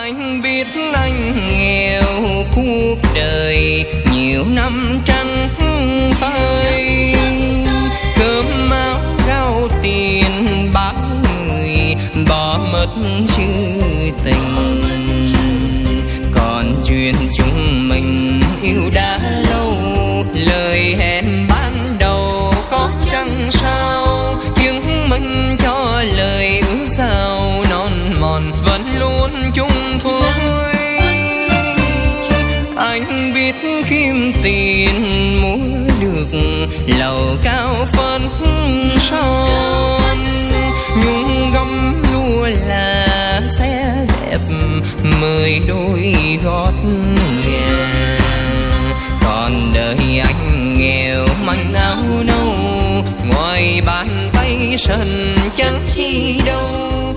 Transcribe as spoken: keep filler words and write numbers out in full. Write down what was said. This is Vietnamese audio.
Anh biết anh nghèo cuộc đời nhiều năm trắng phơi, cơm áo gạo tiền bác người bỏ mất chữ tình. Còn chuyện chúng mình yêu đã lâu, lời hẹn ban đầu có chăng sao, chứng minh cho lời ước sao non mòn vẫn luôn chung thôi. Anh biết kiếm tiền mua được lầu cao phấn son, nhung gấm lúa là xe đẹp mười đôi gót ngà. Còn đời anh nghèo manh áo nâu, ngoài bàn tay sần chẳng chi đâu.